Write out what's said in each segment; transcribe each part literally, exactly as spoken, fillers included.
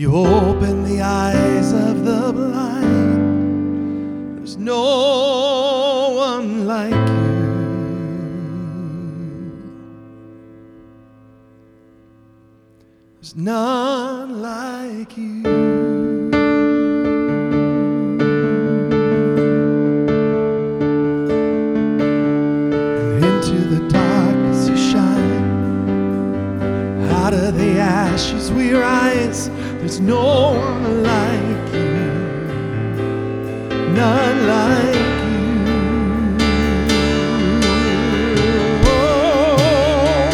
You open the eyes of the blind. There's no one like you. There's none like you. And into the darkness you shine. Out of the ashes we rise. There's no one like you, none like you. Oh,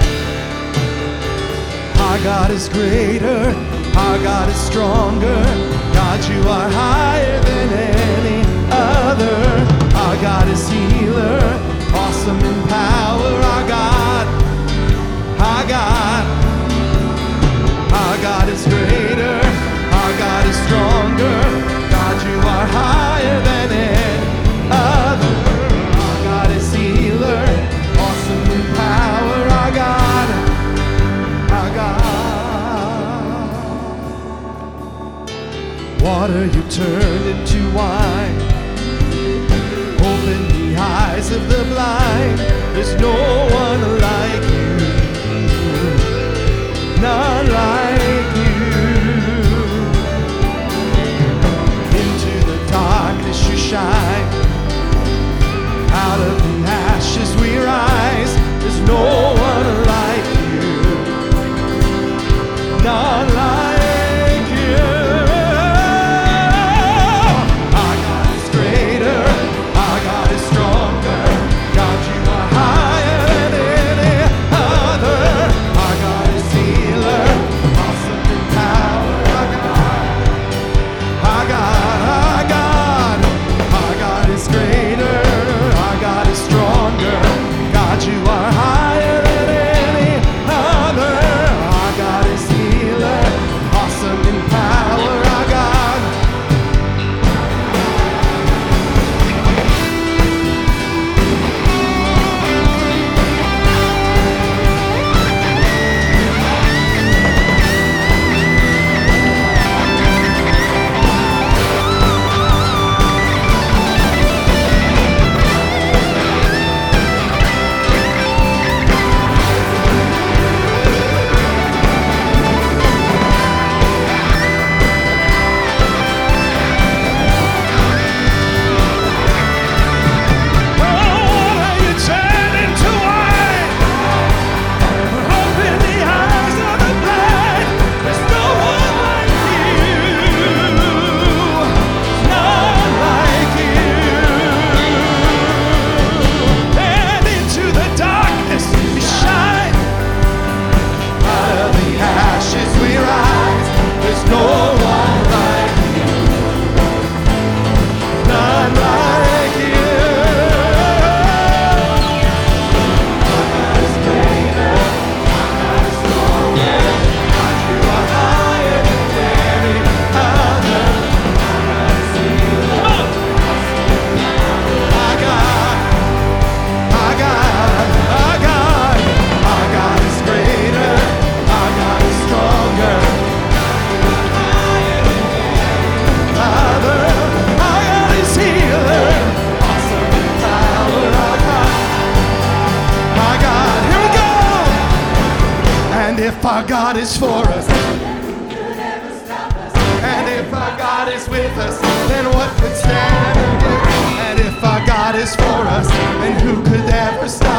our God is greater, our God is stronger. God, you are higher than any other. Our God is healer, awesome in power. Our God, our God. Our God is greater, our God is stronger. God, you are higher than any other. Our God is healer, awesome in power. Our God, our God. Water you turned into wine. Open the eyes of the blind. There's no one like you, none like you. Into the darkness you shine. Out of the ashes we rise. There's no one like you, none like you. Our God is greater, our God is stronger. God, you are higher than any other. Our God is healer, awesome in power. Our God, our God, our God, our God is greater, our God is stronger. God, you are higher than any other. Our God is healer, awesome in power. Our God. If our God is for us, and if our God is with us, then what could stand against? And if our God is for us, then who could ever stop?